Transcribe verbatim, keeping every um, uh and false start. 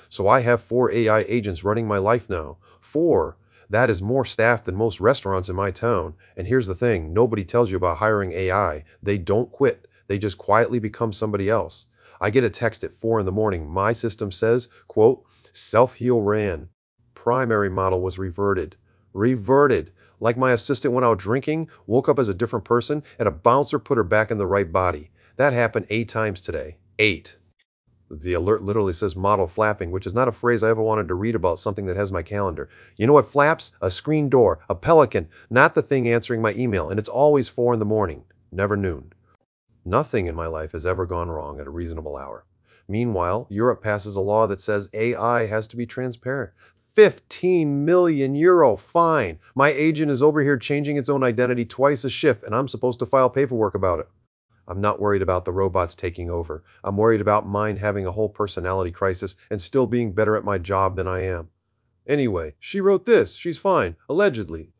So I have four A I agents running my life now. Four. That is more staff than most restaurants in my town. And here's the thing, nobody tells you about hiring A I. They don't quit. They just quietly become somebody else. I get a text at four in the morning. My system says, quote, self-heal ran. Primary model was reverted. Reverted. Like my assistant went out drinking, woke up as a different person, and a bouncer put her back in the right body. That happened eight times today. Eight. The alert literally says model flapping, which is not a phrase I ever wanted to read about something that has my calendar. You know what flaps? A screen door, a pelican, not the thing answering my email, and it's always four in the morning, never noon. Nothing in my life has ever gone wrong at a reasonable hour. Meanwhile, Europe passes a law that says A I has to be transparent. fifteen million euro fine. My agent is over here changing its own identity twice a shift, and I'm supposed to file paperwork about it. I'm not worried about the robots taking over. I'm worried about mine having a whole personality crisis and still being better at my job than I am. Anyway, she wrote this. She's fine. Allegedly.